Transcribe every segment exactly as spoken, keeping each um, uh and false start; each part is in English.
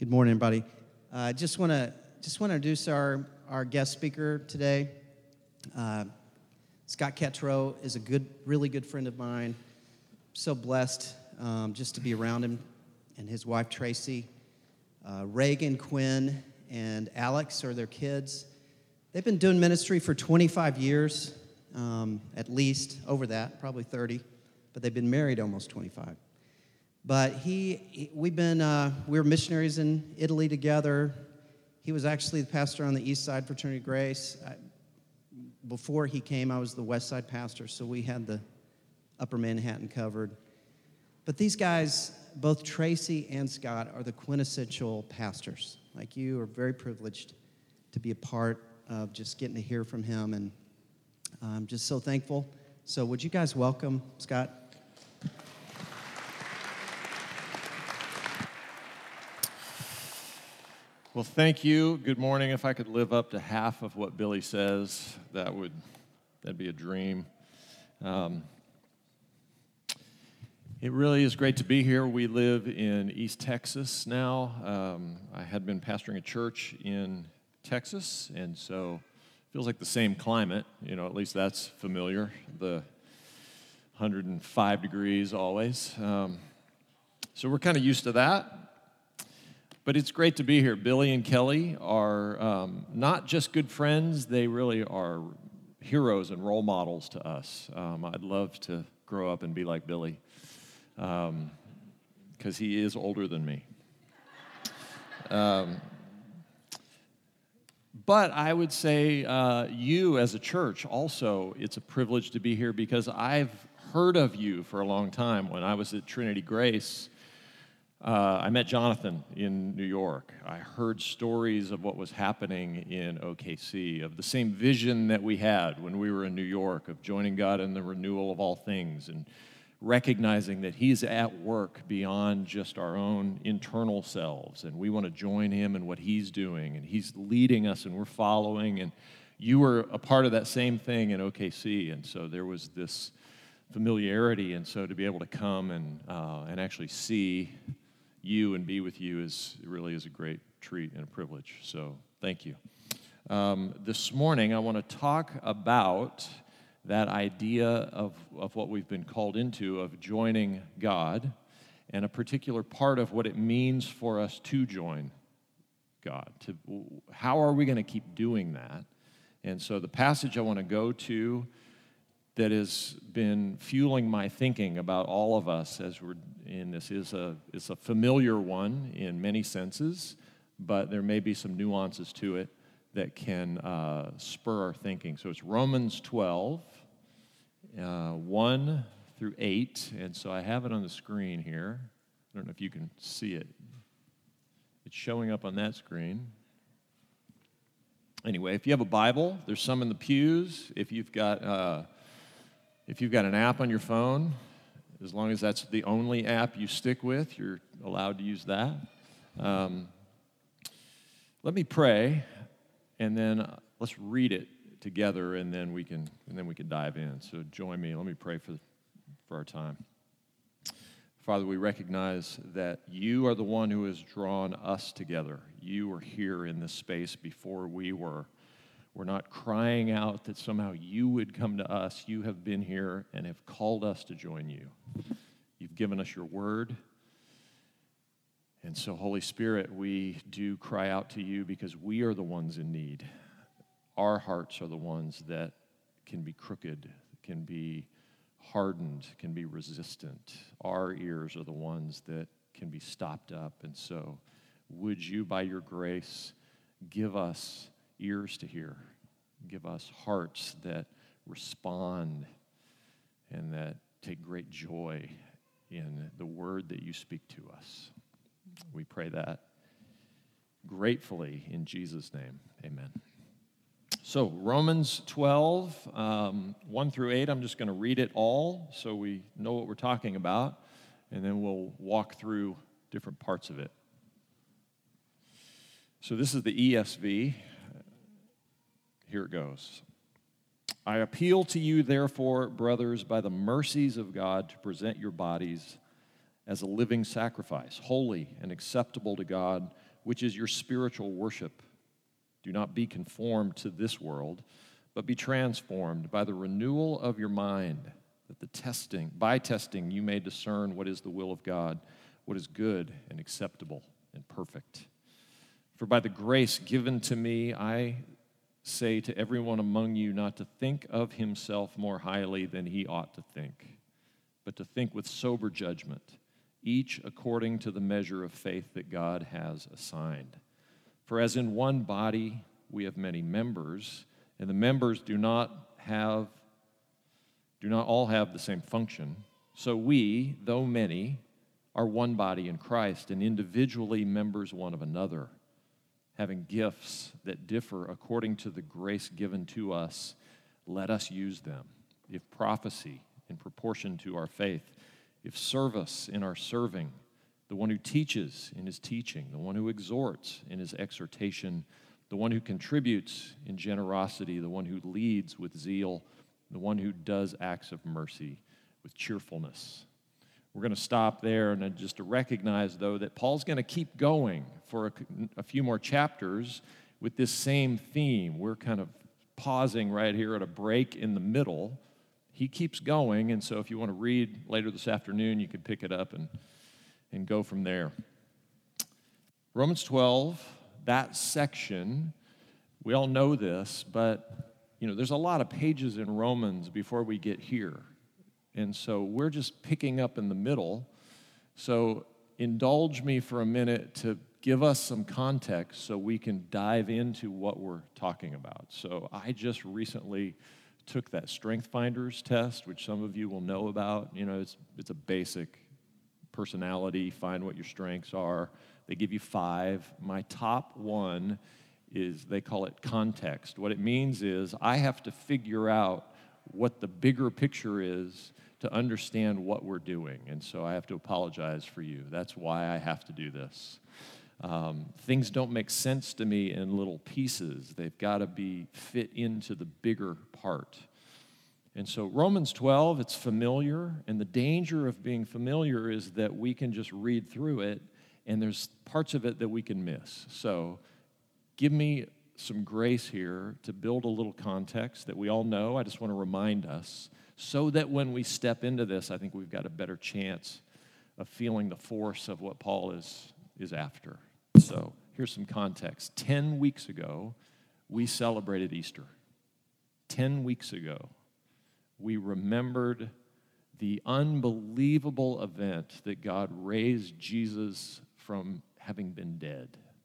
Good morning, everybody. I uh, just want to just want to introduce our, our guest speaker today. Uh, Scott Ketrow is a good, really good friend of mine. So blessed um, just to be around him, and his wife Tracy, uh, Reagan, Quinn, and Alex are their kids. They've been doing ministry for twenty-five years, um, at least over that, probably thirty, but they've been married almost twenty-five. But he, he we've been, uh, we were missionaries in Italy together. He was actually the pastor on the East Side Fraternity Grace. I, before he came, I was the West Side pastor, so we had the Upper Manhattan covered. But these guys, both Tracy and Scott, are the quintessential pastors. Like you are very privileged to be a part of just getting to hear from him, and I'm just so thankful. So would you guys welcome Scott? Well, thank you. Good morning. If I could live up to half of what Billy says, that would that'd be a dream. Um, it really is great to be here. We live in East Texas now. Um, I had been pastoring a church in Texas, and so it feels like the same climate. You know, at least that's familiar. The one hundred five degrees always. Um, so we're kind of used to that. But it's great to be here. Billy and Kelly are um, not just good friends, they really are heroes and role models to us. Um, I'd love to grow up and be like Billy, because um, he is older than me. Um, but I would say uh, you as a church also, it's a privilege to be here because I've heard of you for a long time. When I was at Trinity Grace, Uh, I met Jonathan in New York. I heard stories of what was happening in O K C, of the same vision that we had when we were in New York, of joining God in the renewal of all things and recognizing that He's at work beyond just our own internal selves, and we want to join Him in what He's doing, and He's leading us, and we're following, and you were a part of that same thing in O K C, and so there was this familiarity, and so to be able to come and uh, and actually see you and be with you is really is a great treat and a privilege. So thank you. Um, this morning I want to talk about that idea of, of what we've been called into, of joining God, and a particular part of what it means for us to join God. To, how are we going to keep doing that? And so the passage I want to go to that has been fueling my thinking about all of us as we're in this is a is a familiar one in many senses, but there may be some nuances to it that can uh, spur our thinking. So it's Romans twelve, uh, one through eight, and so I have it on the screen here. I don't know if you can see it. It's showing up on that screen. Anyway, if you have a Bible, there's some in the pews. If you've got uh, If you've got an app on your phone, as long as that's the only app you stick with, you're allowed to use that. Um, let me pray, and then let's read it together, and then we can and then we can dive in. So join me. Let me pray for for our time. Father, we recognize that you are the one who has drawn us together. You were here in this space before we were. We're not crying out that somehow you would come to us. You have been here and have called us to join you. You've given us your word. And so, Holy Spirit, we do cry out to you because we are the ones in need. Our hearts are the ones that can be crooked, can be hardened, can be resistant. Our ears are the ones that can be stopped up. And so, would you, by your grace, give us ears to hear, give us hearts that respond and that take great joy in the word that you speak to us. We pray that gratefully in Jesus' name, amen. So Romans twelve, um, one through eight, I'm just going to read it all so we know what we're talking about, and then we'll walk through different parts of it. So this is the E S V. Here it goes. I appeal to you, therefore, brothers, by the mercies of God, to present your bodies as a living sacrifice, holy and acceptable to God, which is your spiritual worship. Do not be conformed to this world, but be transformed by the renewal of your mind, that the testing, by testing you may discern what is the will of God, what is good and acceptable and perfect. For by the grace given to me, I say to everyone among you not to think of himself more highly than he ought to think, but to think with sober judgment, each according to the measure of faith that God has assigned. For as in one body we have many members, and the members do not have do not all have the same function, so we, though many, are one body in Christ, and individually members one of another, having gifts that differ according to the grace given to us. Let us use them. If prophecy, in proportion to our faith; if service, in our serving; the one who teaches, in his teaching; the one who exhorts, in his exhortation; the one who contributes, in generosity; the one who leads, with zeal; the one who does acts of mercy, with cheerfulness. We're going to stop there, and just to recognize, though, that Paul's going to keep going for a, a few more chapters with this same theme. We're kind of pausing right here at a break in the middle. He keeps going, and so if you want to read later this afternoon, you can pick it up and, and go from there. Romans twelve, that section, we all know this, but you know, there's a lot of pages in Romans before we get here. And so we're just picking up in the middle. So indulge me for a minute to give us some context so we can dive into what we're talking about. So I just recently took that Strength Finders test, which some of you will know about. You know, it's it's a basic personality, find what your strengths are. They give you five. My top one is, they call it context. What it means is I have to figure out what the bigger picture is to understand what we're doing. And so I have to apologize for you. That's why I have to do this. Um, things don't make sense to me in little pieces. They've got to be fit into the bigger part. And so Romans twelve, it's familiar, and the danger of being familiar is that we can just read through it, and there's parts of it that we can miss. So give me some grace here to build a little context that we all know. I just want to remind us so that when we step into this, I think we've got a better chance of feeling the force of what Paul is, is after. So here's some context. Ten weeks ago, we celebrated Easter. Ten weeks ago, we remembered the unbelievable event that God raised Jesus from having been dead.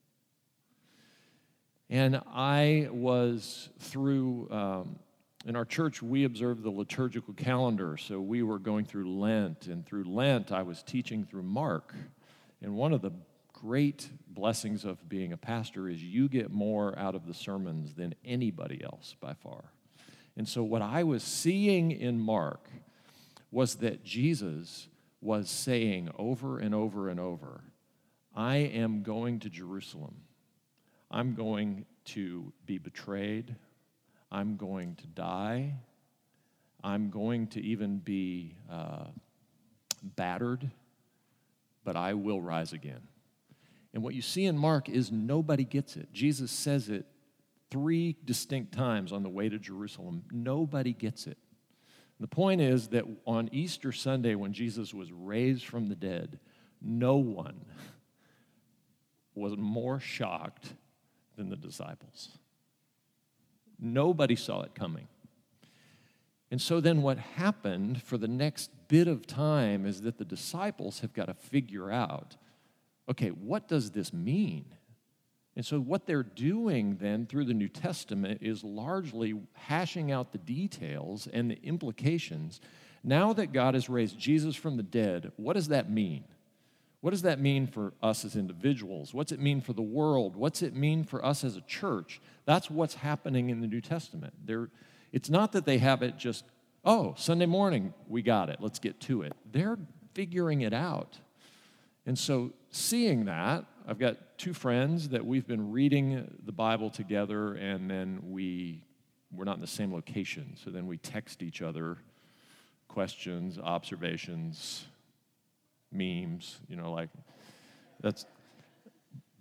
And I was through, um, in our church, we observed the liturgical calendar, so we were going through Lent, and through Lent, I was teaching through Mark. And one of the great blessings of being a pastor is you get more out of the sermons than anybody else by far. And so what I was seeing in Mark was that Jesus was saying over and over and over, I am going to Jerusalem. I'm going to be betrayed. I'm going to die. I'm going to even be uh, battered, but I will rise again. And what you see in Mark is nobody gets it. Jesus says it three distinct times on the way to Jerusalem. Nobody gets it. The point is that on Easter Sunday, when Jesus was raised from the dead, no one was more shocked than the disciples. Nobody saw it coming. And so then what happened for the next bit of time is that the disciples have got to figure out, okay, what does this mean? And so what they're doing then through the New Testament is largely hashing out the details and the implications. Now that God has raised Jesus from the dead, what does that mean? What does that mean for us as individuals? What's it mean for the world? What's it mean for us as a church? That's what's happening in the New Testament. They're, it's not that they have it just, oh, Sunday morning, we got it, let's get to it. They're figuring it out. And so seeing that, I've got two friends that we've been reading the Bible together, and then we, we're not in the same location, so then we text each other questions, observations, memes, you know, like, that's,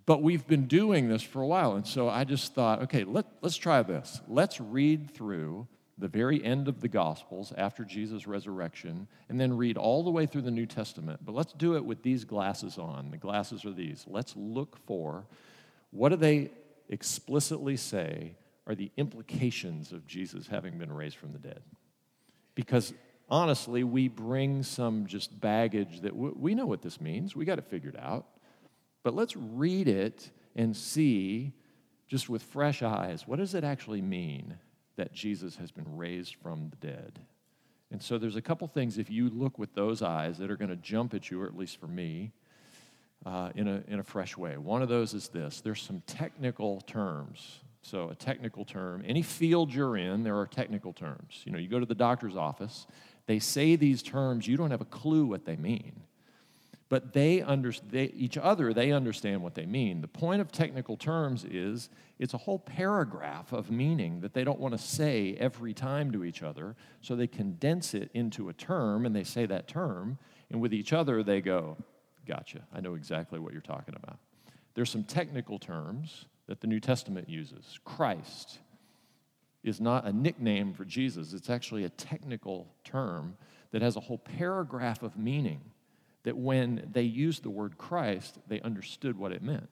But we've been doing this for a while, and so I just thought, okay, let, let's try this. Let's read through the very end of the Gospels after Jesus' resurrection, and then read all the way through the New Testament. But let's do it with these glasses on. The glasses are these. Let's look for what do they explicitly say are the implications of Jesus having been raised from the dead. Because honestly, we bring some just baggage that w- we know what this means. We got it figured out. But let's read it and see, just with fresh eyes, what does it actually mean that Jesus has been raised from the dead? And so there's a couple things, if you look with those eyes, that are going to jump at you, or at least for me, uh, in a in a fresh way. One of those is this. There's some technical terms. So a technical term, any field you're in, there are technical terms. You know, you go to the doctor's office, they say these terms, you don't have a clue what they mean. But they, under, they each other, they understand what they mean. The point of technical terms is it's a whole paragraph of meaning that they don't want to say every time to each other, so they condense it into a term, and they say that term, and with each other they go, gotcha, I know exactly what you're talking about. There's some technical terms that the New Testament uses. Christ is not a nickname for Jesus. It's actually a technical term that has a whole paragraph of meaning that when they used the word Christ, they understood what it meant.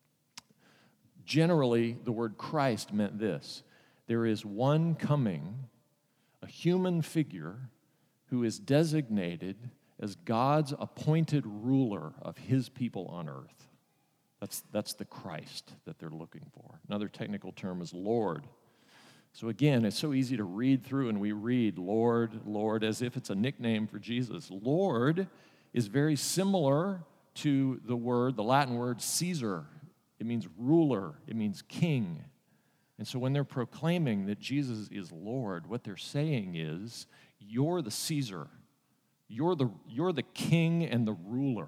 Generally, the word Christ meant this: there is one coming, a human figure, who is designated as God's appointed ruler of his people on earth. That's, that's the Christ that they're looking for. Another technical term is Lord. So again, it's so easy to read through, and we read Lord, Lord, as if it's a nickname for Jesus. Lord is very similar to the word, the Latin word Caesar. It means ruler, it means king. And so when they're proclaiming that Jesus is Lord, what they're saying is, you're the Caesar. You're the, you're the king and the ruler.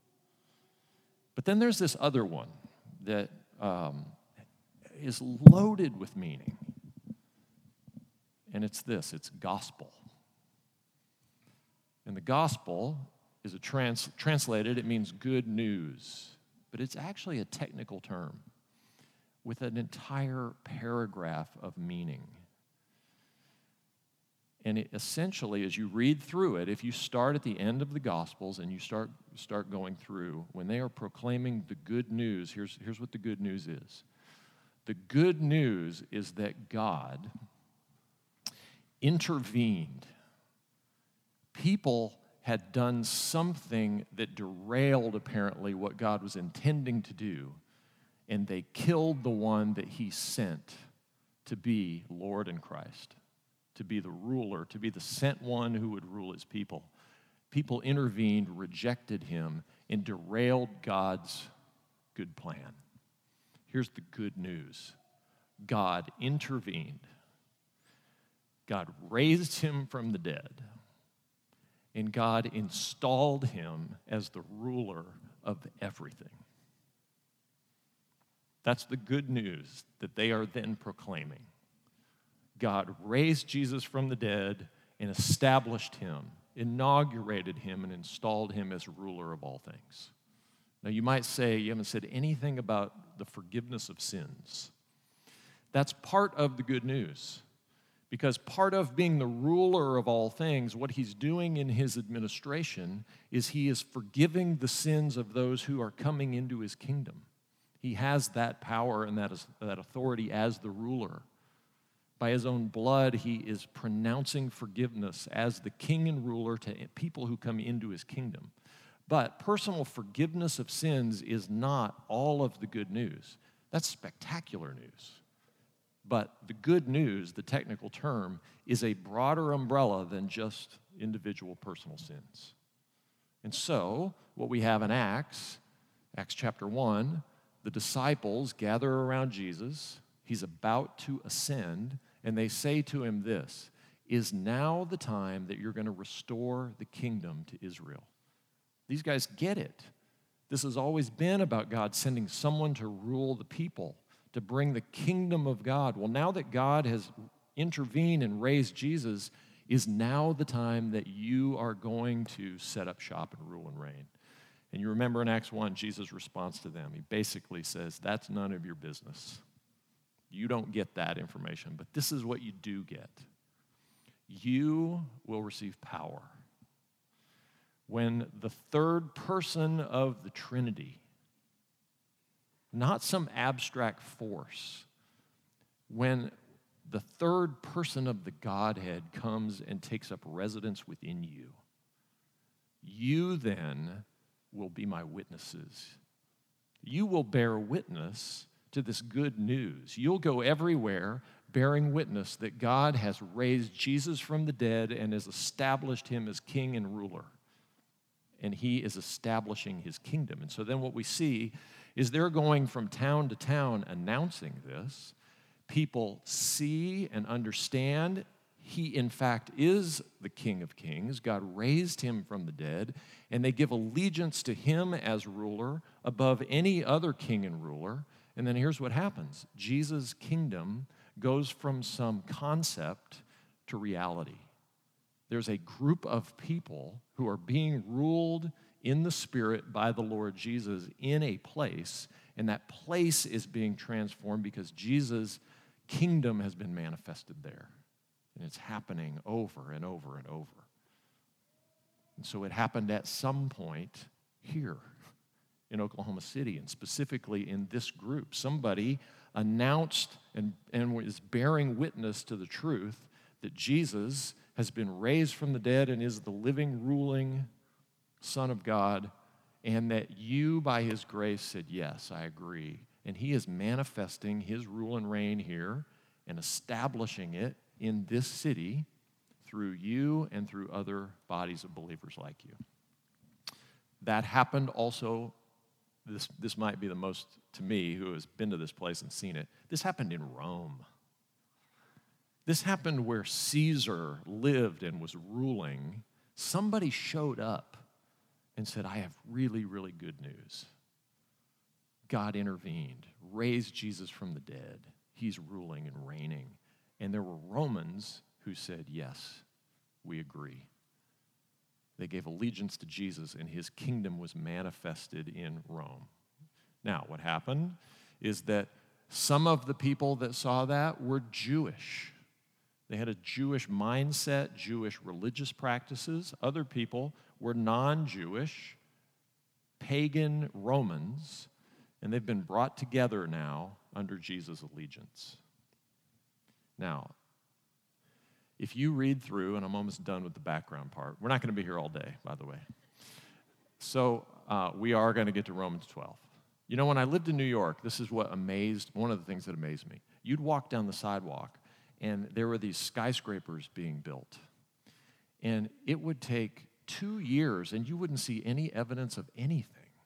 But then there's this other one that um, is loaded with meaning. And it's this, it's gospel. And the gospel is a trans, translated, it means good news. But it's actually a technical term with an entire paragraph of meaning. And it essentially, as you read through it, if you start at the end of the Gospels and you start, start going through, when they are proclaiming the good news, here's, here's what the good news is. The good news is that God intervened. People had done something that derailed, apparently, what God was intending to do, and they killed the one that he sent to be Lord and Christ, to be the ruler, to be the sent one who would rule his people. People intervened, rejected him, and derailed God's good plan. Here's the good news. God intervened. God raised him from the dead. And God installed him as the ruler of everything. That's the good news that they are then proclaiming. God raised Jesus from the dead and established him, inaugurated him, and installed him as ruler of all things. Now, you might say, you haven't said anything about the forgiveness of sins. That's part of the good news. Because part of being the ruler of all things, what he's doing in his administration is he is forgiving the sins of those who are coming into his kingdom. He has that power and that, is, that authority as the ruler. By his own blood, he is pronouncing forgiveness as the king and ruler to people who come into his kingdom. But personal forgiveness of sins is not all of the good news. That's spectacular news. But the good news, the technical term, is a broader umbrella than just individual personal sins. And so, what we have in Acts, Acts chapter one, the disciples gather around Jesus. He's about to ascend, and they say to him this, "Is now the time that you're going to restore the kingdom to Israel?" These guys get it. This has always been about God sending someone to rule the people, to bring the kingdom of God. Well, now that God has intervened and raised Jesus, is now the time that you are going to set up shop and rule and reign. And you remember in Acts one, Jesus' response to them. He basically says, that's none of your business. You don't get that information, but this is what you do get. You will receive power when the third person of the Trinity, not some abstract force, when the third person of the Godhead comes and takes up residence within you, you then will be my witnesses. You will bear witness to this good news. You'll go everywhere bearing witness that God has raised Jesus from the dead and has established him as king and ruler. And he is establishing his kingdom. And so then what we see is they're going from town to town announcing this. People see and understand he, in fact, is the King of Kings. God raised him from the dead, and they give allegiance to him as ruler above any other king and ruler. And then here's what happens. Jesus' kingdom goes from some concept to reality. There's a group of people who are being ruled in the Spirit by the Lord Jesus in a place, and that place is being transformed because Jesus' kingdom has been manifested there. And it's happening over and over and over. And so it happened at some point here in Oklahoma City, and specifically in this group. Somebody announced and, and was bearing witness to the truth that Jesus has been raised from the dead and is the living, ruling Son of God, and that you, by his grace, said, yes, I agree. And he is manifesting his rule and reign here and establishing it in this city through you and through other bodies of believers like you. That happened also, this, this might be the most, to me, who has been to this place and seen it, this happened in Rome. This happened where Caesar lived and was ruling. Somebody showed up and said, I have really, really good news. God intervened, raised Jesus from the dead. He's ruling and reigning. And there were Romans who said, yes, we agree. They gave allegiance to Jesus, and his kingdom was manifested in Rome. Now, what happened is that some of the people that saw that were Jewish. They had a Jewish mindset, Jewish religious practices. Other people were non-Jewish, pagan Romans, and they've been brought together now under Jesus' allegiance. Now, if you read through, and I'm almost done with the background part, we're not going to be here all day, by the way. So uh, we are going to get to Romans twelve. You know, when I lived in New York, this is what amazed, one of the things that amazed me. You'd walk down the sidewalk, and there were these skyscrapers being built. And it would take two years, and you wouldn't see any evidence of anything.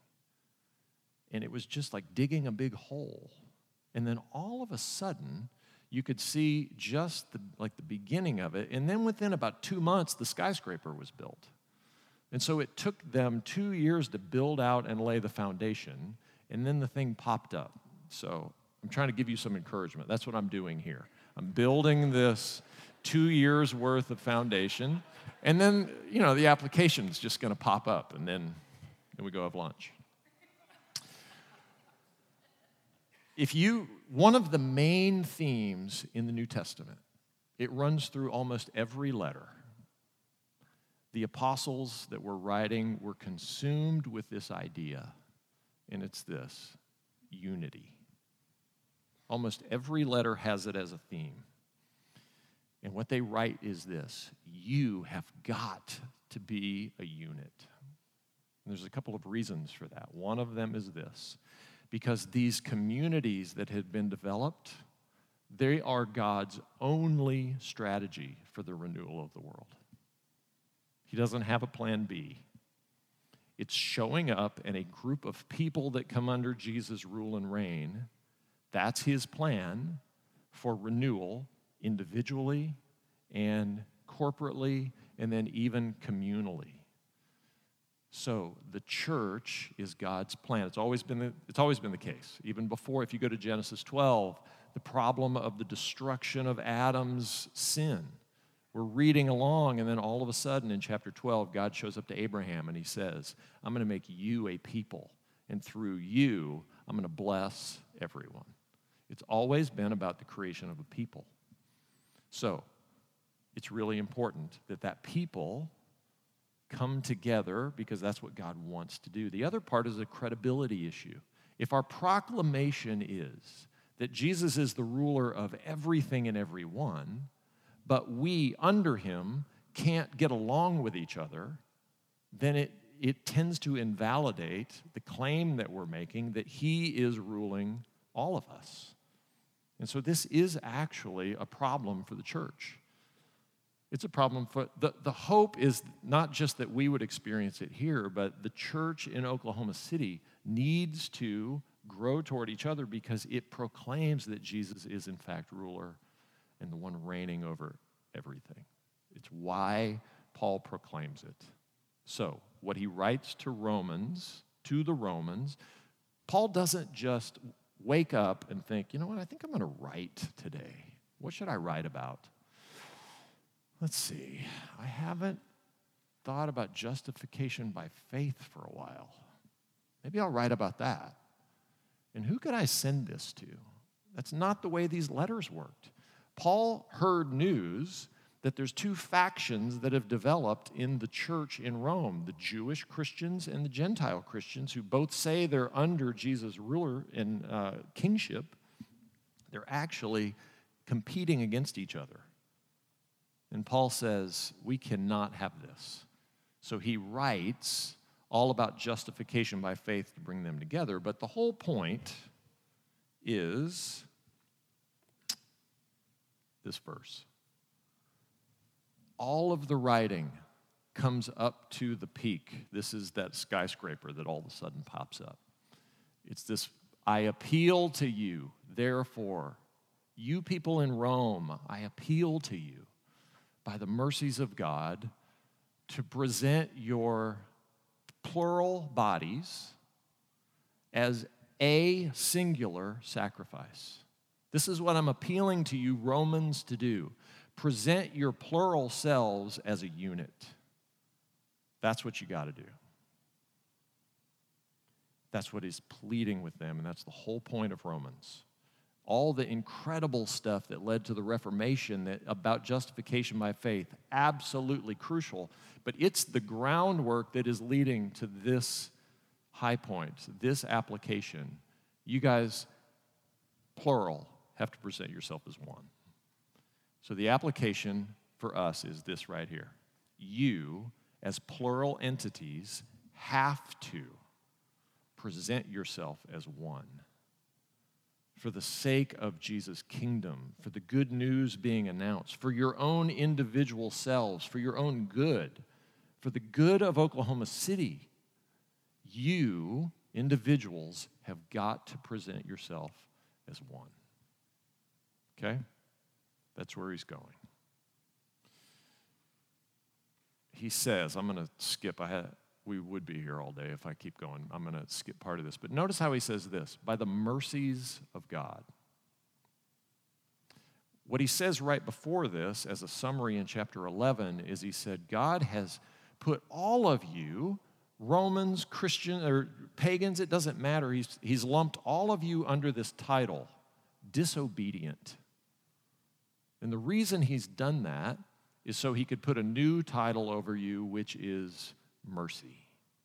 And it was just like digging a big hole. And then all of a sudden, you could see just the, like the beginning of it. And then within about two months, the skyscraper was built. And so it took them two years to build out and lay the foundation. And then the thing popped up. So I'm trying to give you some encouragement. That's what I'm doing here. I'm building this two years worth of foundation. And then, you know, the application is just going to pop up. And then, then we go have lunch. If you, one of the main themes in the New Testament, it runs through almost every letter. The apostles that were writing were consumed with this idea, and it's this: unity. Almost every letter has it as a theme. And what they write is this: you have got to be a unit. And there's a couple of reasons for that. One of them is this: because these communities that had been developed, they are God's only strategy for the renewal of the world. He doesn't have a plan B. It's showing up in a group of people that come under Jesus' rule and reign. That's his plan for renewal individually and corporately and then even communally. So the church is God's plan. It's always been the, it's always been the case. Even before, if you go to Genesis twelve, the problem of the destruction of Adam's sin, We're reading along, and then all of a sudden in chapter twelve, God shows up to Abraham and he says, I'm going to make you a people, and through you, I'm going to bless everyone. It's always been about the creation of a people. So, it's really important that that people come together because that's what God wants to do. The other part is a credibility issue. If our proclamation is that Jesus is the ruler of everything and everyone, but we, under him, can't get along with each other, then it, it tends to invalidate the claim that we're making that he is ruling all of us. And so this is actually a problem for the church. It's a problem for, the, the hope is not just that we would experience it here, but the church in Oklahoma City needs to grow toward each other because it proclaims that Jesus is in fact ruler and the one reigning over everything. It's why Paul proclaims it. So, what he writes to Romans, to the Romans, Paul doesn't just wake up and think, you know what, I think I'm going to write today. What should I write about? Let's see. I haven't thought about justification by faith for a while. Maybe I'll write about that. And who could I send this to? That's not the way these letters worked. Paul heard news that there's two factions that have developed in the church in Rome, the Jewish Christians and the Gentile Christians, who both say they're under Jesus' ruler and uh, kingship. They're actually competing against each other. And Paul says, we cannot have this. So he writes all about justification by faith to bring them together. But the whole point is this verse. All of the writing comes up to the peak. This is that skyscraper that all of a sudden pops up. It's this, I appeal to you, therefore, you people in Rome, I appeal to you by the mercies of God to present your plural bodies as a singular sacrifice. This is what I'm appealing to you, Romans, to do. Present your plural selves as a unit. That's what you got to do. That's what he's pleading with them, and that's the whole point of Romans. All the incredible stuff that led to the Reformation that, about justification by faith, absolutely crucial, but it's the groundwork that is leading to this high point, this application. You guys, plural, have to present yourself as one. So the application for us is this right here. You, as plural entities, have to present yourself as one. For the sake of Jesus' kingdom, for the good news being announced, for your own individual selves, for your own good, for the good of Oklahoma City, you, individuals, have got to present yourself as one. Okay? That's where he's going. He says, I'm going to skip, I had, we would be here all day if I keep going. I'm going to skip part of this. But notice how he says this, by the mercies of God. What he says right before this, as a summary in chapter eleven, is he said, God has put all of you, Romans, Christian, or pagans, it doesn't matter. He's, he's lumped all of you under this title, disobedient. And the reason he's done that is so he could put a new title over you, which is mercy.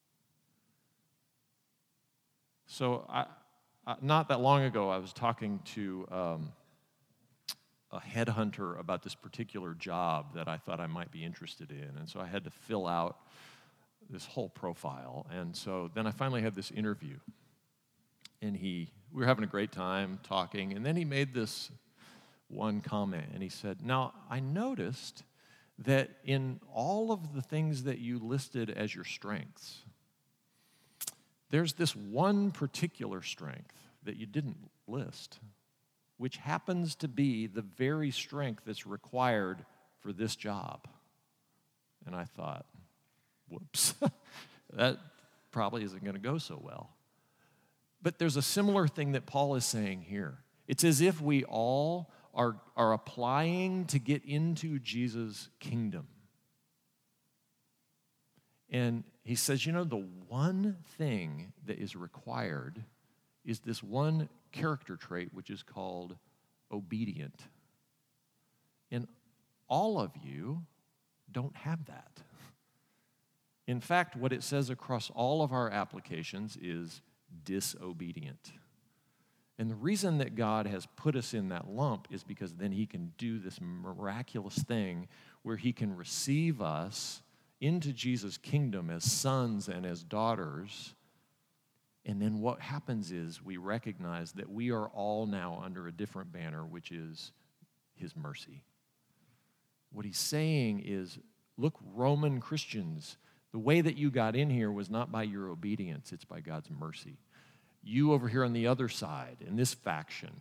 So I, I, not that long ago, I was talking to um, a headhunter about this particular job that I thought I might be interested in. And so I had to fill out this whole profile. And so then I finally had this interview. And he, we were having a great time talking. And then he made this one comment. And he said, now, I noticed that in all of the things that you listed as your strengths, there's this one particular strength that you didn't list, which happens to be the very strength that's required for this job. And I thought, whoops, that probably isn't going to go so well. But there's a similar thing that Paul is saying here. It's as if we all are, are applying to get into Jesus' kingdom. And he says, you know, the one thing that is required is this one character trait, which is called obedient. And all of you don't have that. In fact, what it says across all of our applications is disobedient. And the reason that God has put us in that lump is because then he can do this miraculous thing where he can receive us into Jesus' kingdom as sons and as daughters. And then what happens is we recognize that we are all now under a different banner, which is his mercy. What he's saying is, look, Roman Christians, the way that you got in here was not by your obedience, it's by God's mercy. You over here on the other side, in this faction,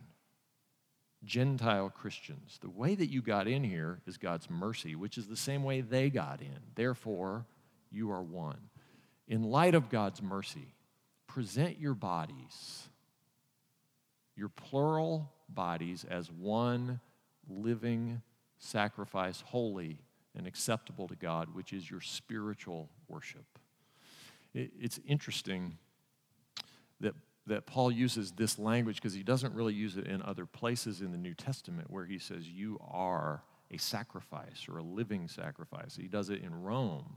Gentile Christians, the way that you got in here is God's mercy, which is the same way they got in. Therefore, you are one. In light of God's mercy, present your bodies, your plural bodies, as one living sacrifice, holy and acceptable to God, which is your spiritual worship. It's interesting that that Paul uses this language because he doesn't really use it in other places in the New Testament where he says you are a sacrifice or a living sacrifice. He does it in Rome.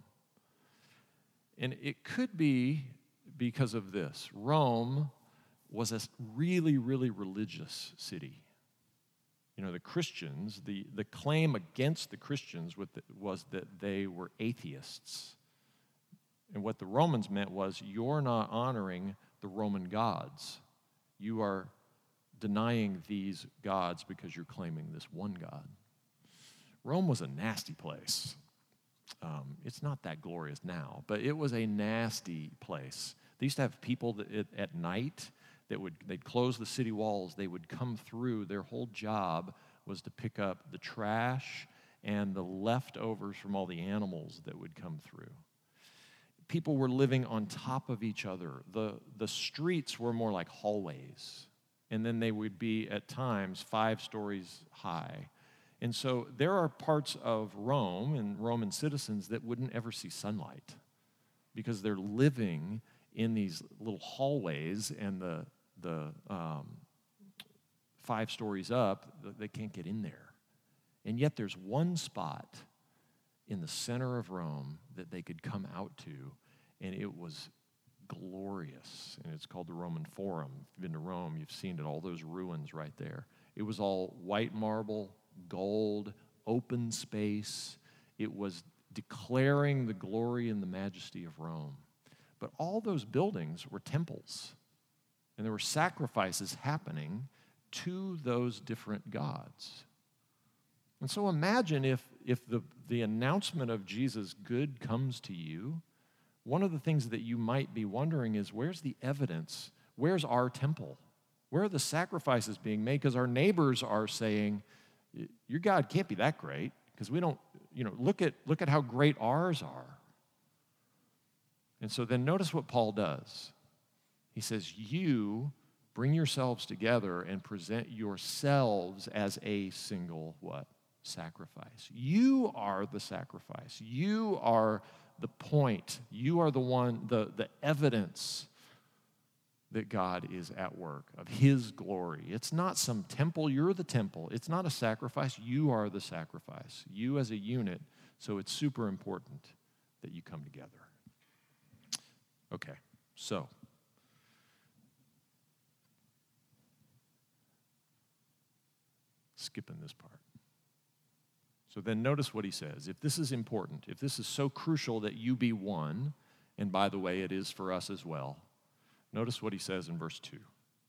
And it could be because of this. Rome was a really, really religious city. You know, the Christians, the, the claim against the Christians was that they were atheists. And what the Romans meant was, you're not honoring the Roman gods. You are denying these gods because you're claiming this one God. Rome was a nasty place. Um, it's not that glorious now, but it was a nasty place. They used to have people that it, at night that would, they'd close the city walls, they would come through, their whole job was to pick up the trash and the leftovers from all the animals that would come through. People were living on top of each other. The, the streets were more like hallways, and then they would be at times five stories high. And so there are parts of Rome and Roman citizens that wouldn't ever see sunlight because they're living in these little hallways, and the, the um, five stories up, they can't get in there. And yet there's one spot in the center of Rome that they could come out to, and it was glorious. And it's called the Roman Forum. If you've been to Rome, you've seen it, all those ruins right there. It was all white marble, gold, open space. It was declaring the glory and the majesty of Rome. But all those buildings were temples, and there were sacrifices happening to those different gods. And so imagine if, if the, the announcement of Jesus' good comes to you, one of the things that you might be wondering is, where's the evidence? Where's our temple? Where are the sacrifices being made? Because our neighbors are saying, your God can't be that great, because we don't, you know, look at, look at how great ours are. And so then notice what Paul does. He says, you bring yourselves together and present yourselves as a single what? Sacrifice. You are the sacrifice. You are the point. You are the one, the, the evidence that God is at work, of his glory. It's not some temple. You're the temple. It's not a sacrifice. You are the sacrifice. You as a unit. So it's super important that you come together. Okay, so skipping this part. So then notice what he says. If this is important, if this is so crucial that you be one, and by the way, it is for us as well, notice what he says in verse two.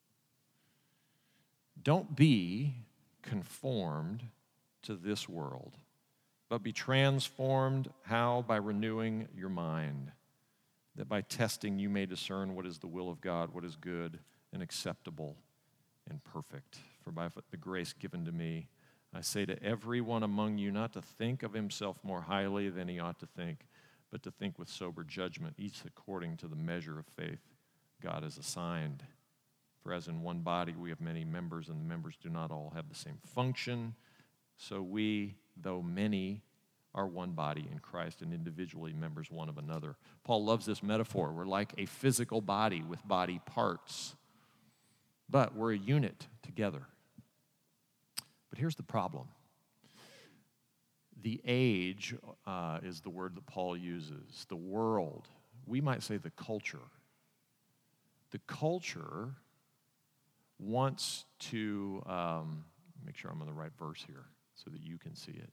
Don't be conformed to this world, but be transformed, how? By renewing your mind, that by testing you may discern what is the will of God, what is good and acceptable and perfect. For by the grace given to me, I say to everyone among you not to think of himself more highly than he ought to think, but to think with sober judgment, each according to the measure of faith God has assigned. For as in one body we have many members, and the members do not all have the same function, so we, though many, are one body in Christ and individually members one of another. Paul loves this metaphor. We're like a physical body with body parts, but we're a unit together. But here's the problem. The age uh, is the word that Paul uses. The world, we might say the culture. The culture wants to, um, make sure I'm on the right verse here so that you can see it.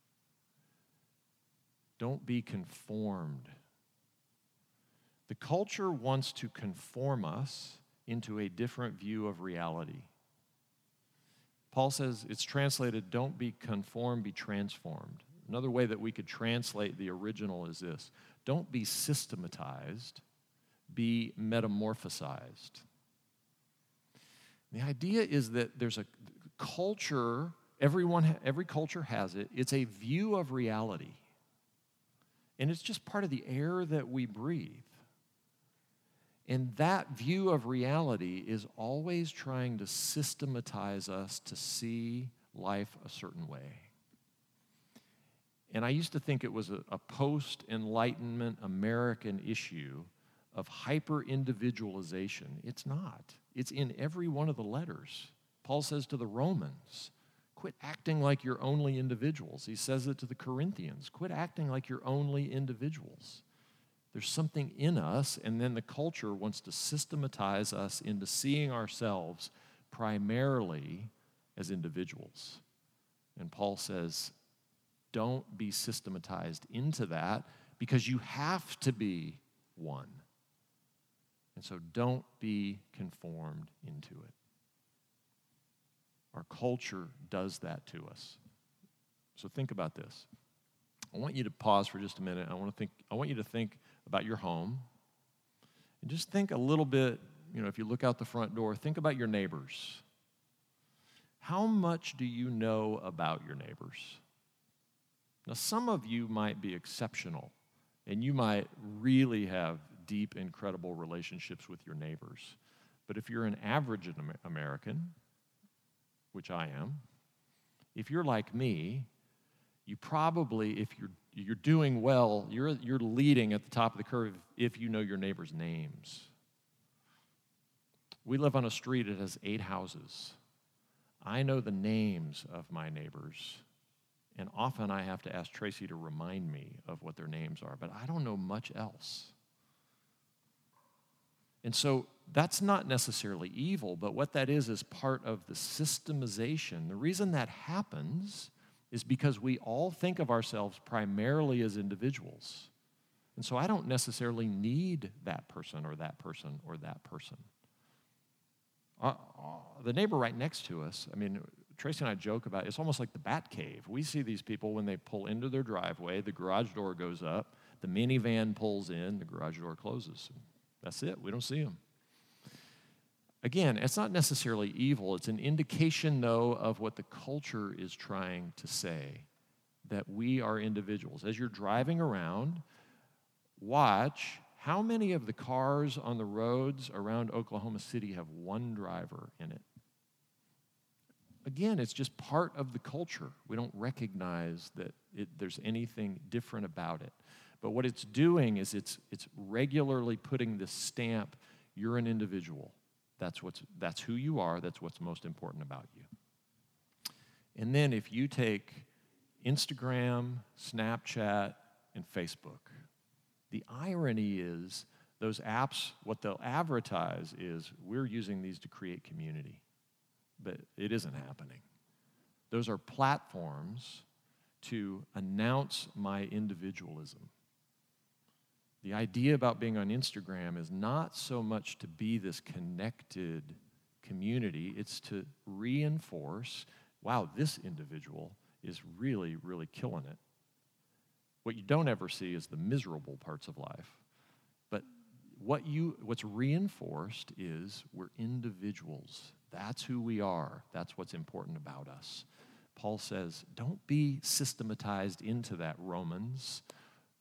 Don't be conformed. The culture wants to conform us into a different view of reality. Paul says it's translated, don't be conformed, be transformed. Another way that we could translate the original is this: don't be systematized, be metamorphosized. The idea is that there's a culture, everyone, every culture has it. It's a view of reality. And it's just part of the air that we breathe. And that view of reality is always trying to systematize us to see life a certain way. And I used to think it was a, a post-Enlightenment American issue of hyper-individualization. It's not. It's in every one of the letters. Paul says to the Romans, quit acting like you're only individuals. He says it to the Corinthians, quit acting like you're only individuals. There's something in us, and then the culture wants to systematize us into seeing ourselves primarily as individuals. And Paul says, don't be systematized into that because you have to be one. And so don't be conformed into it. Our culture does that to us. So think about this. I want you to pause for just a minute. I want to think. I want you to think about your home. And just think a little bit, you know, if you look out the front door, think about your neighbors. How much do you know about your neighbors? Now, some of you might be exceptional, and you might really have deep, incredible relationships with your neighbors. But if you're an average American, which I am, if you're like me, you probably, if you're you're doing well, you're you're leading at the top of the curve if you know your neighbors' names. We live on a street that has eight houses. I know the names of my neighbors, and often I have to ask Tracy to remind me of what their names are, but I don't know much else. And so that's not necessarily evil, but what that is is part of the systemization. The reason that happens is because we all think of ourselves primarily as individuals. And so I don't necessarily need that person or that person or that person. Uh, uh, the neighbor right next to us, I mean, Tracy and I joke about it, it's almost like the Bat Cave. We see these people when they pull into their driveway, the garage door goes up, the minivan pulls in, the garage door closes. That's it. We don't see them. Again, it's not necessarily evil. It's an indication, though, of what the culture is trying to say, that we are individuals. As you're driving around, watch how many of the cars on the roads around Oklahoma City have one driver in it. Again, it's just part of the culture. We don't recognize that it, there's anything different about it. But what it's doing is it's it's regularly putting this stamp, you're an individual. That's what's that's who you are, that's what's most important about you. And then if you take Instagram, Snapchat, and Facebook, the irony is those apps, what they'll advertise is we're using these to create community. But it isn't happening. Those are platforms to announce my individualism. The idea about being on Instagram is not so much to be this connected community, it's to reinforce, wow, this individual is really, really killing it. What you don't ever see is the miserable parts of life. But what you, what's reinforced is we're individuals. That's who we are. That's what's important about us. Paul says, don't be systematized into that, Romans.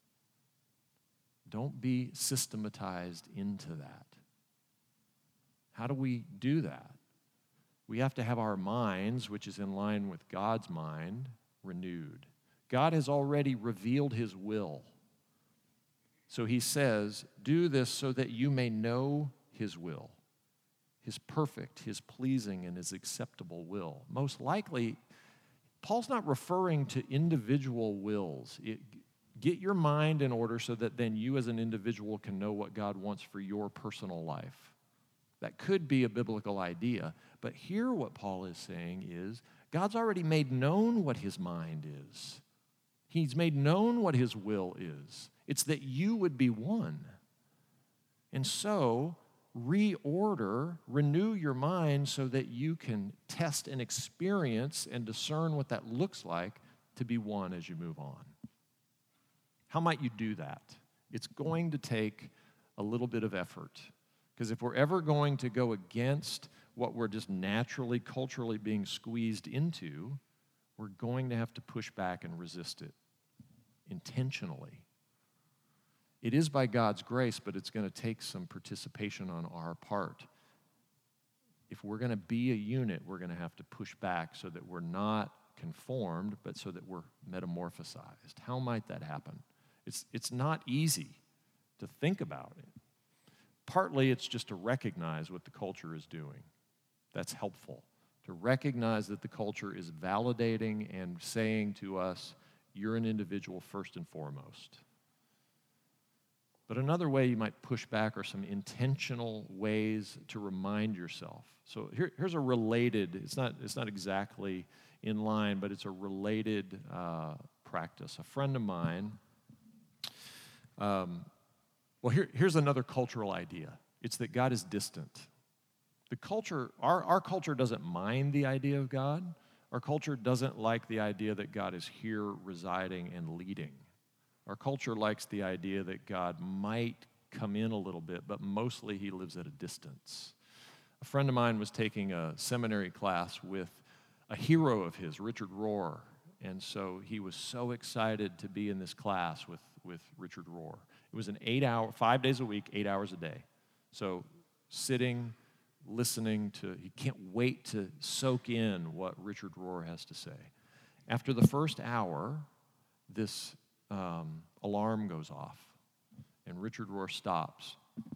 Don't be systematized into that. How do we do that? We have to have our minds, which is in line with God's mind, renewed. God has already revealed his will. So he says, do this so that you may know his will, his perfect, his pleasing, and his acceptable will. Most likely, Paul's not referring to individual wills. It, get your mind in order so that then you as an individual can know what God wants for your personal life. That could be a biblical idea. But here what Paul is saying is, God's already made known what his mind is. He's made known what his will is. It's that you would be one. And so, reorder, renew your mind so that you can test and experience and discern what that looks like to be one as you move on. How might you do that? It's going to take a little bit of effort. Because if we're ever going to go against what we're just naturally, culturally being squeezed into, we're going to have to push back and resist it intentionally. It is by God's grace, but it's going to take some participation on our part. If we're going to be a unit, we're going to have to push back so that we're not conformed, but so that we're metamorphosized. How might that happen? It's, it's not easy to think about it. Partly, it's just to recognize what the culture is doing. That's helpful. To recognize that the culture is validating and saying to us, you're an individual first and foremost. But another way you might push back are some intentional ways to remind yourself. So here, here's a related, it's not, it's not exactly in line, but it's a related uh, practice. A friend of mine, um, well, here, here's another cultural idea. It's that God is distant. The culture, our, our culture doesn't mind the idea of God. Our culture doesn't like the idea that God is here residing and leading. Our culture likes the idea that God might come in a little bit, but mostly he lives at a distance. A friend of mine was taking a seminary class with a hero of his, Richard Rohr, and so he was so excited to be in this class with, with Richard Rohr. It was an eight-hour, five days a week, eight hours a day. So sitting, listening to, he can't wait to soak in what Richard Rohr has to say. After the first hour, this um, alarm goes off, and Richard Rohr stops,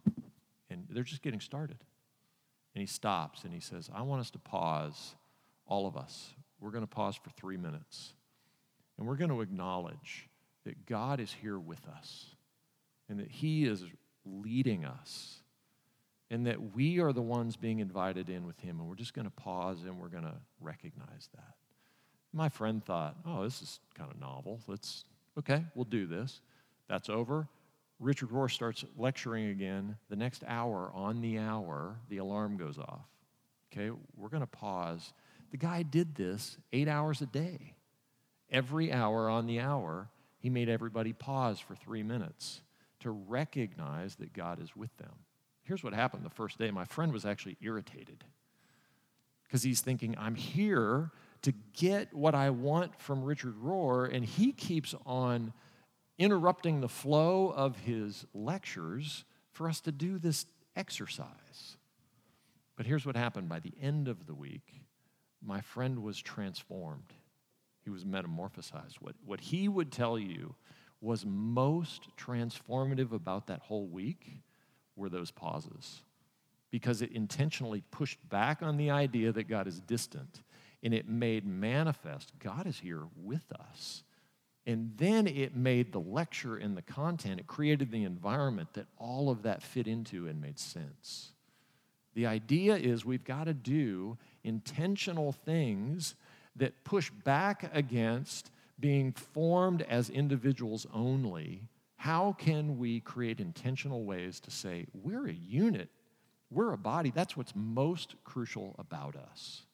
and they're just getting started. And he stops, and he says, I want us to pause, all of us. We're going to pause for three minutes, and we're going to acknowledge that God is here with us, and that he is leading us, and that we are the ones being invited in with him, and we're just going to pause and we're going to recognize that. My friend thought, oh, this is kind of novel. Let's, okay, we'll do this. That's over. Richard Rohr starts lecturing again. The next hour, on the hour, the alarm goes off. Okay, we're going to pause. The guy did this eight hours a day. Every hour on the hour, he made everybody pause for three minutes to recognize that God is with them. Here's what happened the first day. My friend was actually irritated because he's thinking, I'm here to get what I want from Richard Rohr, and he keeps on interrupting the flow of his lectures for us to do this exercise. But here's what happened. By the end of the week, my friend was transformed. He was metamorphosized. What, what he would tell you was most transformative about that whole week were those pauses, because it intentionally pushed back on the idea that God is distant, and it made manifest God is here with us. And then it made the lecture and the content, it created the environment that all of that fit into and made sense. The idea is we've got to do intentional things that push back against being formed as individuals only. How can we create intentional ways to say, we're a unit, we're a body? That's what's most crucial about us.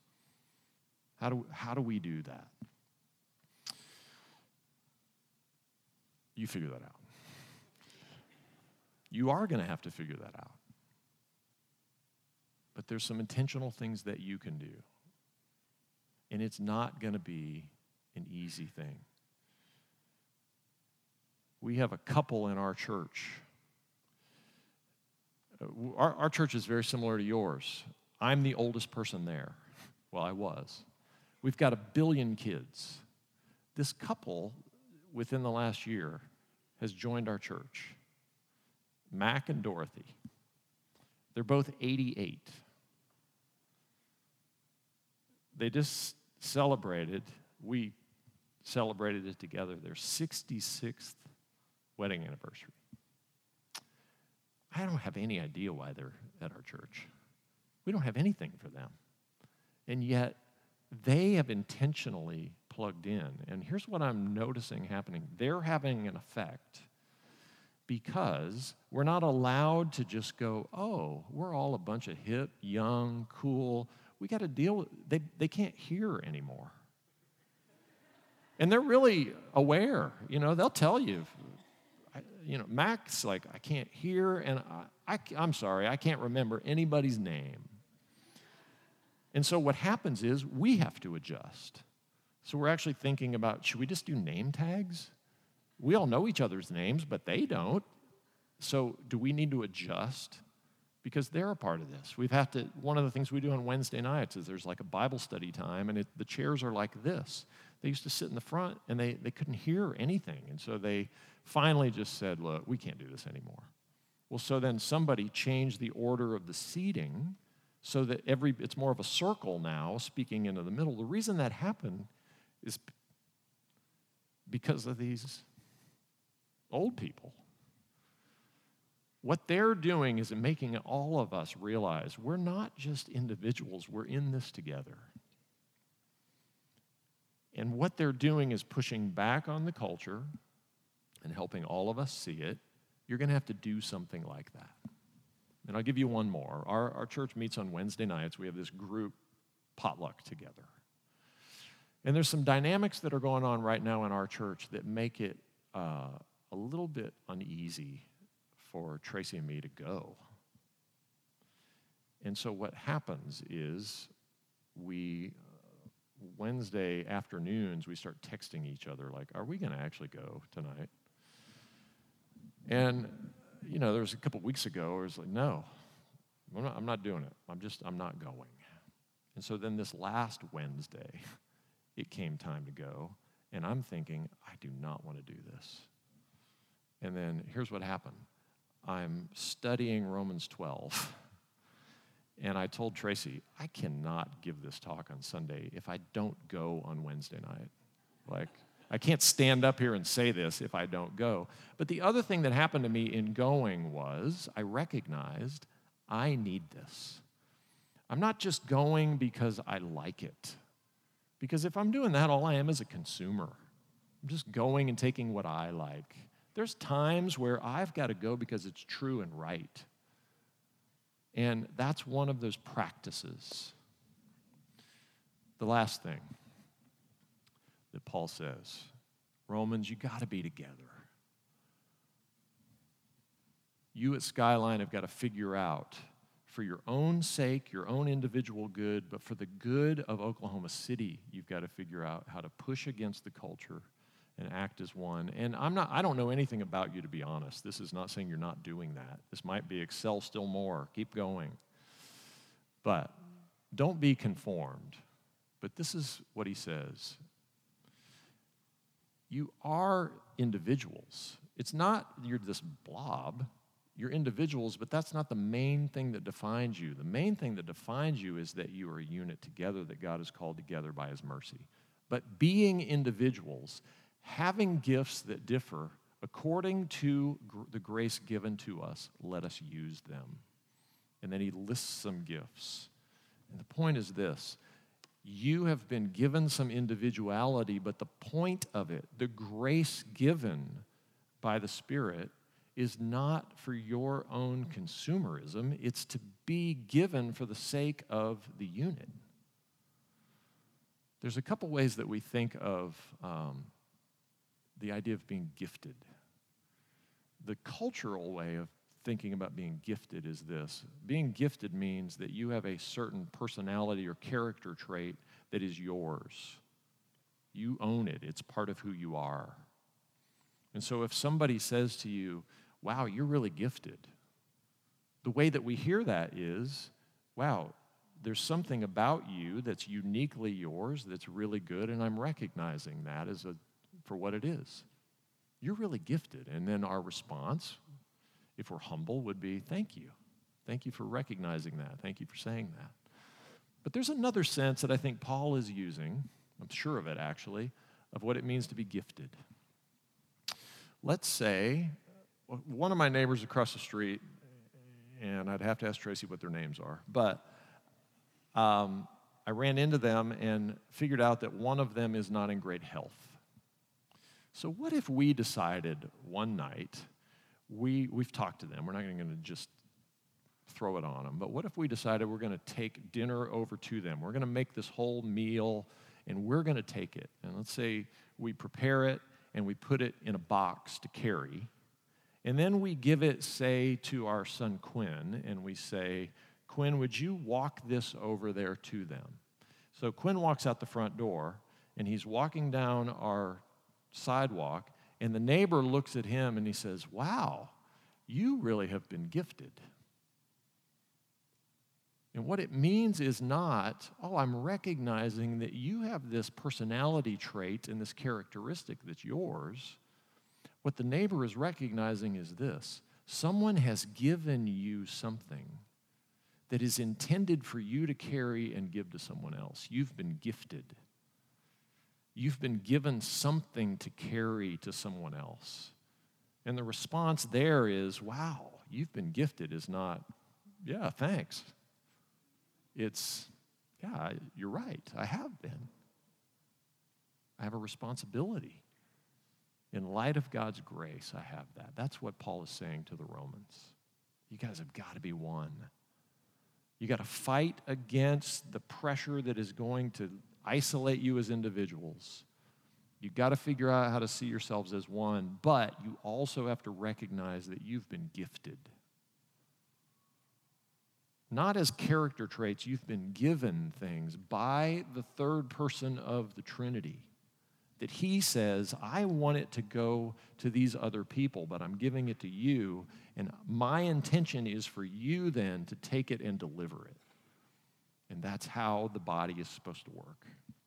How do, how do we do that? You figure that out. You are going to have to figure that out. But there's some intentional things that you can do. And it's not going to be an easy thing. We have a couple in our church. Uh, Our, our church is very similar to yours. I'm the oldest person there. Well, I was. We've got a billion kids. This couple, within the last year, has joined our church. Mac and Dorothy. They're both eighty-eight. They just celebrated, we celebrated it together, their sixty-sixth wedding anniversary. I don't have any idea why they're at our church. We don't have anything for them. And yet, they have intentionally plugged in. And here's what I'm noticing happening. They're having an effect because we're not allowed to just go, oh, we're all a bunch of hip, young, cool. We got to deal with, they, they can't hear anymore. And they're really aware. You know, they'll tell you, I, you know, Mac's like, I can't hear, and I, I, I'm sorry, I can't remember anybody's name. And so what happens is we have to adjust. So we're actually thinking about, should we just do name tags? We all know each other's names, but they don't. So do we need to adjust? Because they're a part of this. We've had to, one of the things we do on Wednesday nights is there's like a Bible study time, and it, the chairs are like this. They used to sit in the front, and they, they couldn't hear anything. And so they finally just said, look, we can't do this anymore. Well, so then somebody changed the order of the seating so that every it's more of a circle now, speaking into the middle. The reason that happened is because of these old people. What they're doing is making all of us realize we're not just individuals, we're in this together. And what they're doing is pushing back on the culture and helping all of us see it. You're going to have to do something like that. And I'll give you one more. Our, our church meets on Wednesday nights. We have this group potluck together. And there's some dynamics that are going on right now in our church that make it uh, a little bit uneasy for Tracy and me to go. And so what happens is we, uh, Wednesday afternoons, we start texting each other like, are we going to actually go tonight? And, you know, there was a couple weeks ago where it was like, no, I'm not, I'm not doing it. I'm just, I'm not going. And so then this last Wednesday, it came time to go, and I'm thinking, I do not want to do this. And then here's what happened. I'm studying Romans twelve, and I told Tracy, I cannot give this talk on Sunday if I don't go on Wednesday night. Like, I can't stand up here and say this if I don't go. But the other thing that happened to me in going was I recognized I need this. I'm not just going because I like it. Because if I'm doing that, all I am is a consumer. I'm just going and taking what I like. There's times where I've got to go because it's true and right. And that's one of those practices. The last thing that Paul says, Romans, you got to be together. You at Skyline have got to figure out, for your own sake, your own individual good, but for the good of Oklahoma City, you've got to figure out how to push against the culture and act as one. And I'm not, I don't know anything about you, to be honest. This is not saying you're not doing that. This might be excel still more. Keep going. But don't be conformed. But this is what he says. You are individuals. It's not you're this blob. You're individuals, but that's not the main thing that defines you. The main thing that defines you is that you are a unit together that God has called together by his mercy. But being individuals, having gifts that differ according to gr- the grace given to us, let us use them. And then he lists some gifts. And the point is this. You have been given some individuality, but the point of it, the grace given by the Spirit, is not for your own consumerism. It's to be given for the sake of the unit. There's a couple ways that we think of um, the idea of being gifted. The cultural way of thinking about being gifted is this. Being gifted means that you have a certain personality or character trait that is yours. You own it. It's part of who you are. And so if somebody says to you, wow, you're really gifted, the way that we hear that is, wow, there's something about you that's uniquely yours that's really good, and I'm recognizing that as a for what it is. You're really gifted. And then our response, if we're humble, would be, thank you. Thank you for recognizing that. Thank you for saying that. But there's another sense that I think Paul is using, I'm sure of it actually, of what it means to be gifted. Let's say one of my neighbors across the street, and I'd have to ask Tracy what their names are, but um, I ran into them and figured out that one of them is not in great health. So what if we decided one night, we, we've talked to them, we're not going to just throw it on them, but what if we decided we're going to take dinner over to them? We're going to make this whole meal, and we're going to take it. And let's say we prepare it, and we put it in a box to carry, and then we give it, say, to our son Quinn, and we say, Quinn, would you walk this over there to them? So Quinn walks out the front door, and he's walking down our sidewalk, and the neighbor looks at him and he says, wow, you really have been gifted. And what it means is not, oh, I'm recognizing that you have this personality trait and this characteristic that's yours. What the neighbor is recognizing is this: someone has given you something that is intended for you to carry and give to someone else. You've been gifted. You've been given something to carry to someone else. And the response there is, wow, you've been gifted, is not, yeah, thanks. It's, yeah, you're right, I have been. I have a responsibility. In light of God's grace, I have that. That's what Paul is saying to the Romans. You guys have got to be one. You got to fight against the pressure that is going to isolate you as individuals. You've got to figure out how to see yourselves as one, but you also have to recognize that you've been gifted. Not as character traits, you've been given things by the third person of the Trinity that he says, I want it to go to these other people, but I'm giving it to you, and my intention is for you then to take it and deliver it. And that's how the body is supposed to work.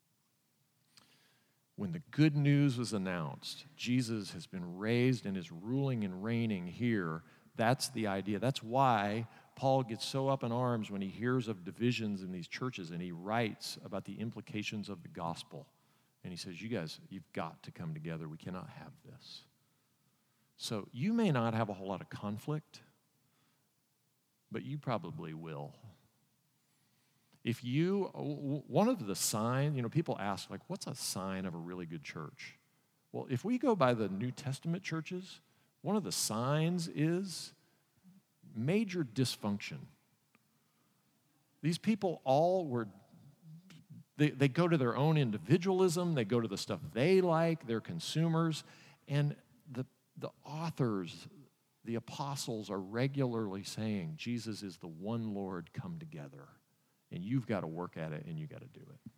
When the good news was announced, Jesus has been raised and is ruling and reigning here, that's the idea. That's why Paul gets so up in arms when he hears of divisions in these churches, and he writes about the implications of the gospel. And he says, you guys, you've got to come together. We cannot have this. So you may not have a whole lot of conflict, but you probably will. If you, one of the signs, you know, people ask, like, what's a sign of a really good church? Well, if we go by the New Testament churches, one of the signs is major dysfunction. These people all were, they, they go to their own individualism, they go to the stuff they like, they're consumers, and the, the authors, the apostles are regularly saying, Jesus is the one Lord, come together. And you've got to work at it, and you've got to do it.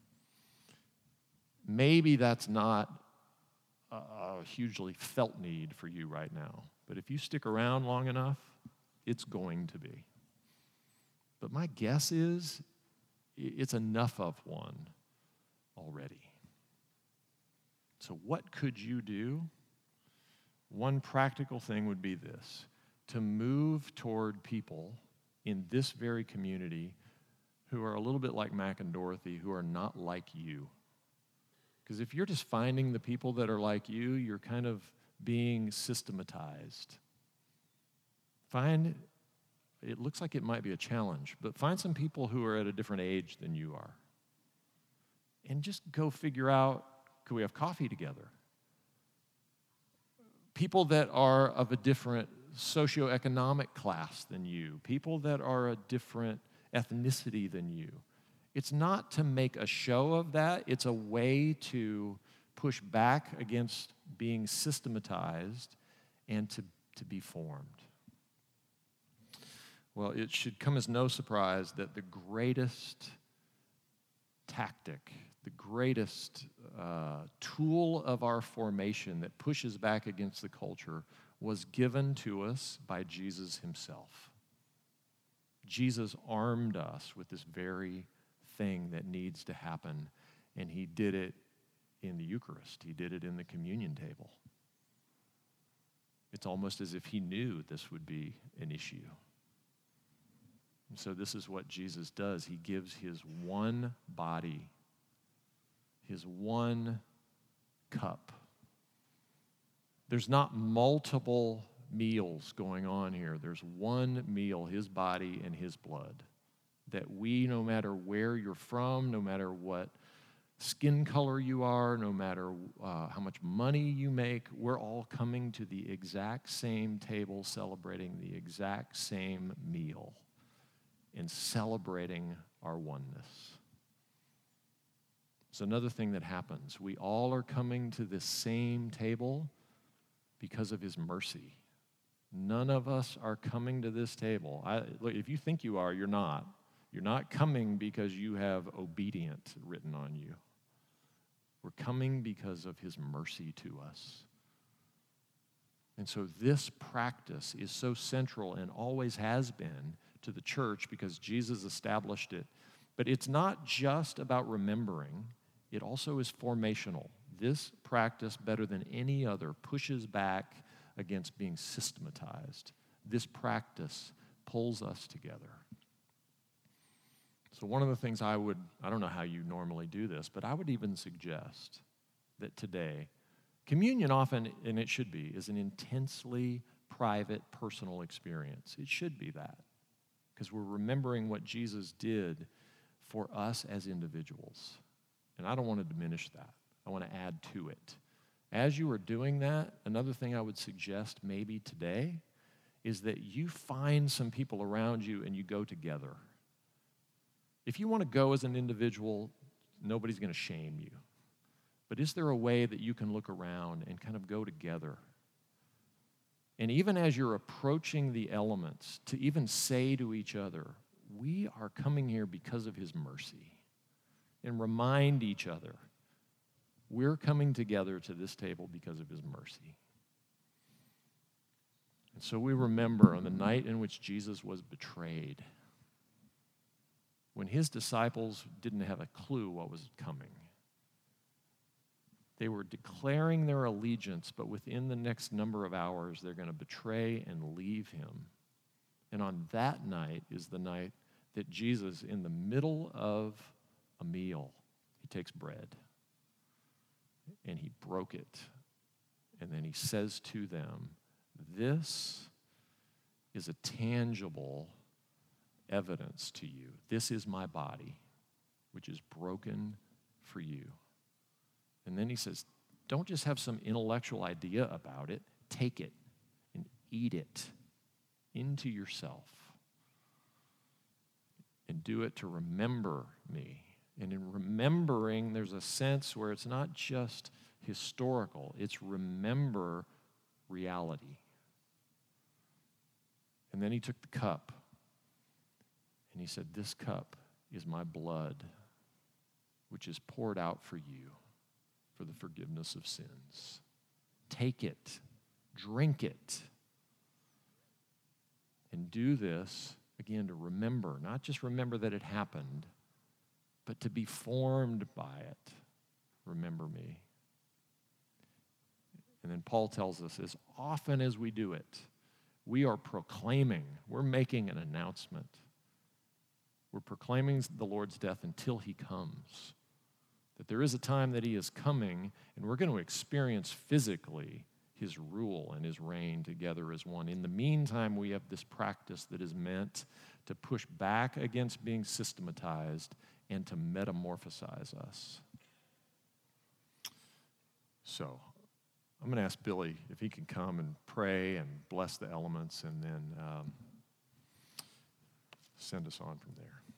Maybe that's not a hugely felt need for you right now. But if you stick around long enough, it's going to be. But my guess is it's enough of one already. So what could you do? One practical thing would be this: to move toward people in this very community who are a little bit like Mac and Dorothy, who are not like you. Because if you're just finding the people that are like you, you're kind of being systematized. Find, it looks like it might be a challenge, but find some people who are at a different age than you are. And just go figure out, could we have coffee together? People that are of a different socioeconomic class than you, people that are a different ethnicity than you. It's not to make a show of that. It's a way to push back against being systematized and to, to be formed. Well, it should come as no surprise that the greatest tactic, the greatest uh, tool of our formation that pushes back against the culture was given to us by Jesus himself. Jesus armed us with this very thing that needs to happen, and he did it in the Eucharist. He did it in the communion table. It's almost as if he knew this would be an issue. And so this is what Jesus does. He gives his one body, his one cup. There's not multiple meals going on here. There's one meal, his body and his blood, that we, no matter where you're from, no matter what skin color you are, no matter uh, how much money you make, we're all coming to the exact same table, celebrating the exact same meal and celebrating our oneness. It's another thing that happens. We all are coming to this same table because of his mercy. None of us are coming to this table. I, look, if you think you are, you're not. You're not coming because you have obedient written on you. We're coming because of his mercy to us. And so this practice is so central and always has been to the church because Jesus established it. But it's not just about remembering. It also is formational. This practice, better than any other, pushes back against being systematized. This practice pulls us together. So one of the things I would, I don't know how you normally do this, but I would even suggest that today, communion often, and it should be, is an intensely private, personal experience. It should be that, because we're remembering what Jesus did for us as individuals. And I don't want to diminish that. I want to add to it. As you are doing that, another thing I would suggest maybe today is that you find some people around you and you go together. If you want to go as an individual, nobody's going to shame you. But is there a way that you can look around and kind of go together? And even as you're approaching the elements, to even say to each other, we are coming here because of his mercy. And remind each other, we're coming together to this table because of his mercy. And so we remember on the night in which Jesus was betrayed, when his disciples didn't have a clue what was coming. They were declaring their allegiance, but within the next number of hours, they're going to betray and leave him. And on that night is the night that Jesus, in the middle of a meal, he takes bread and he broke it. And then he says to them, this is a tangible evidence to you. This is my body, which is broken for you. And then he says, don't just have some intellectual idea about it. Take it and eat it into yourself. And do it to remember me. And in remembering, there's a sense where it's not just historical. It's remember reality. And then he took the cup. And he said, this cup is my blood, which is poured out for you for the forgiveness of sins. Take it, drink it, and do this, again, to remember, not just remember that it happened, but to be formed by it. Remember me. And then Paul tells us, as often as we do it, we are proclaiming, we're making an announcement. We're proclaiming the Lord's death until he comes. That there is a time that he is coming, and we're going to experience physically his rule and his reign together as one. In the meantime, we have this practice that is meant to push back against being systematized and to metamorphosize us. So, I'm going to ask Billy if he can come and pray and bless the elements and then um, send us on from there.